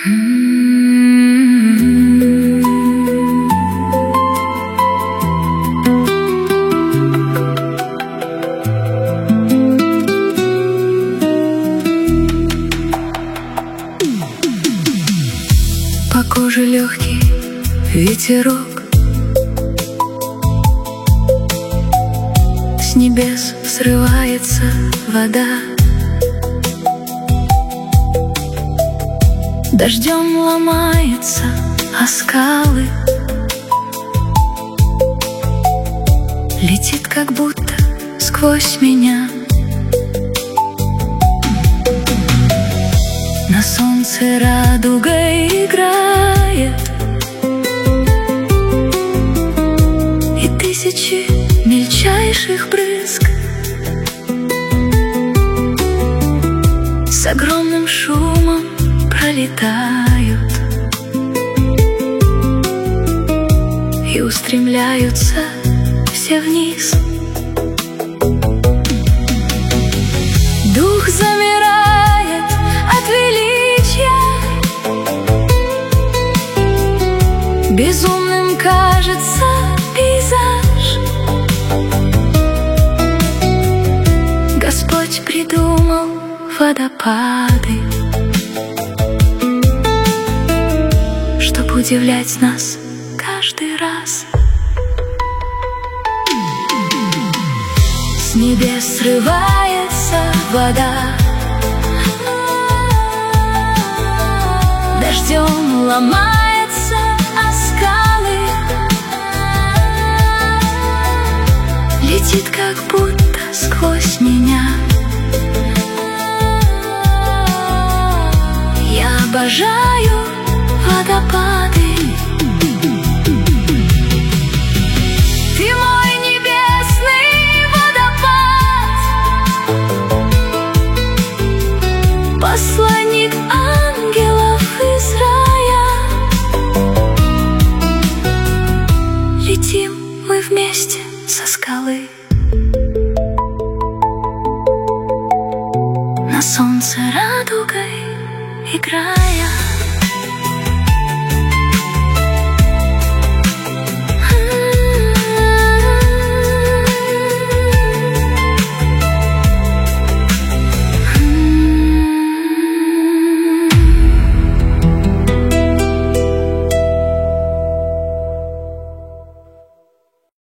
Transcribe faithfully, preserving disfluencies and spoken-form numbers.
По коже легкий ветерок, с небес срывается вода, дождем ломается о скалы, летит как будто сквозь меня. На солнце радугой играет, и тысячи мельчайших брызг с огромным шумом пролетают и устремляются все вниз. Дух замирает от величия, безумным кажется пейзаж. Господь придумал водопады, чтоб удивлять нас каждый раз. С небес срывается вода, дождем ломается о скалы, летит как будто сквозь меня. Я обожаю водопады. Ты мой небесный водопад, посланник ангелов из рая. Летим мы вместе со скалы, на солнце радугой играя.